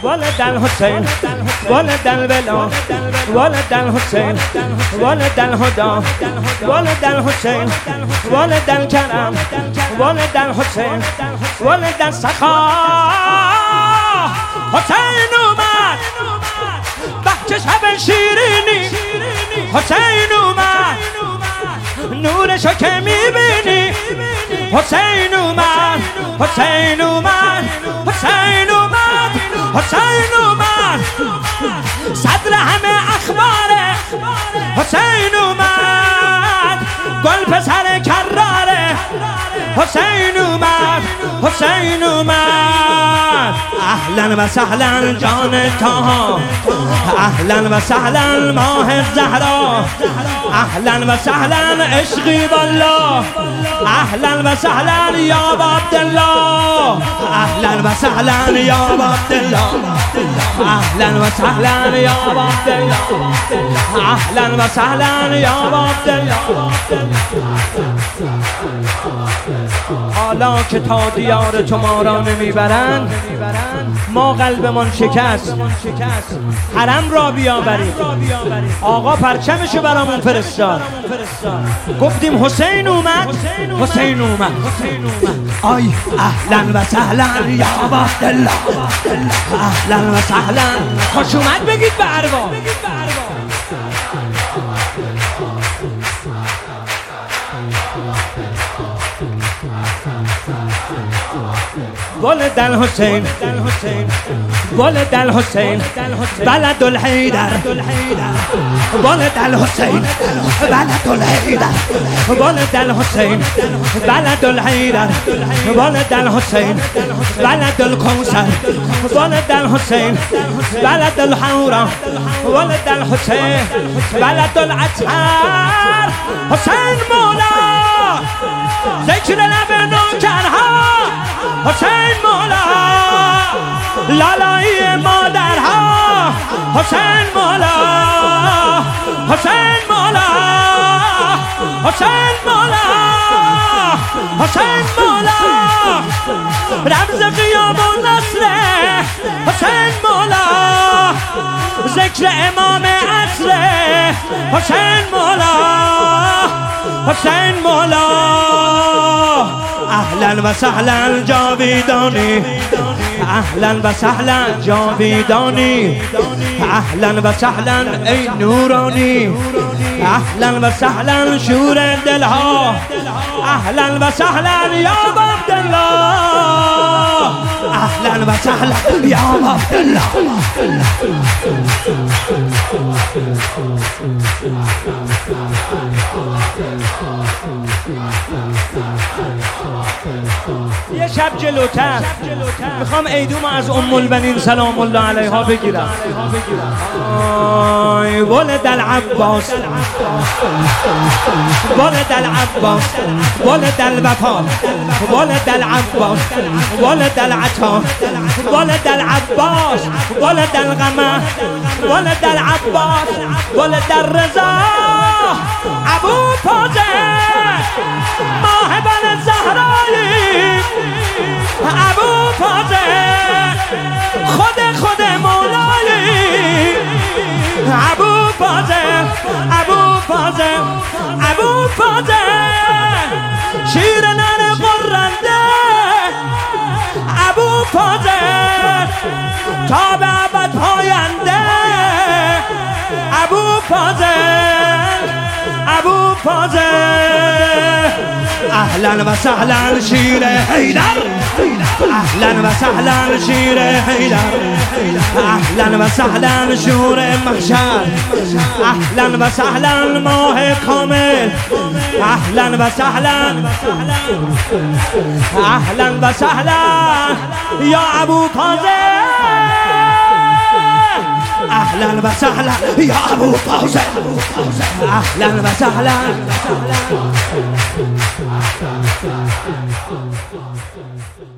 ولد الحسين ولد الولا ولد الحسين ولد الهدى ولد الحسين ولد الكرم ولد الحسين ولد السخاء حسین اومد بچه شب شیرینی حسین اومد نورشو که میبینی حسین اومد حسین اومد حسین اومد حسین اومد صدر همه اخباره حسین اومد گل پسر کراره حسین اومد حسین اومد اهلا و سهلا جان تاها اهلا و سهلا ماه زهرا اهلا و سهلا عشقی بالله اهلا و سهلا یا عبدالله اهلا و سهلا یا عبدالله اهلا و سهلا یا عبدالله اهلا و سهلا یا عبدالله حالا که تا دیار تو ما را نمیبرند ما قلبمان شکست حرم را بیاورید آقا پرچمشو برامون فرستاد گفتیم حسین اومد حسین اومد آی اهلا و سهلا یا عبدالله اهلا و سهلا خوش اومد بگید به ارواح ولد الحسين ولد الحسين بلد الحيدر ولد الحسين بلد الحيدر ولد الحسين بلد الحيدر ولد الحسين بلد الكوثر ولد الحسين بلد الحورة ولد الحسين بلد العطار حسين مولا ذکر لب نوکرها حسین مولا لالایی مادرها حسین مولا حسین مولا حسین مولا حسین مولا رمز قیام و نصره حسین مولا ذکر امام عصره حسین مولا حسین مولا اهلا و سهلا جاویدانی اهلا و سهلا جاویدانی اهلا و سهلا ای نورانی اهلا و سهلا شور دلها اهلا و سهلا یا عبدالله اهلا و سهلا یا عبدالله یه شب جلوتر میخوام عیدوم از ام البنین سلام الله علیها بگیرم ولد العباس ولد العباس ولد الوفا ولد العباس ولد العطا ولد العباس ولد الغمه ولد العباس ولد الرضا ابو فاضل ماه بن زهرایی ابو فاضل خود مولایی ابو فاضل ابو فاضل ابو فاضل شیر نر قرنده ابو فاضل تا به ابد پاینده ابو فاضل ابو فاضل اهلا و سهلا شیر حیدر اهلا و سهلا شیر حیدر اهلا و سهلا شور محشر اهلا و سهلا ماه کامل اهلا و سهلا اهلا و سهلا یا ابو فاضل اهلا و سهلا یا ابو فاضل اهلا و سهلا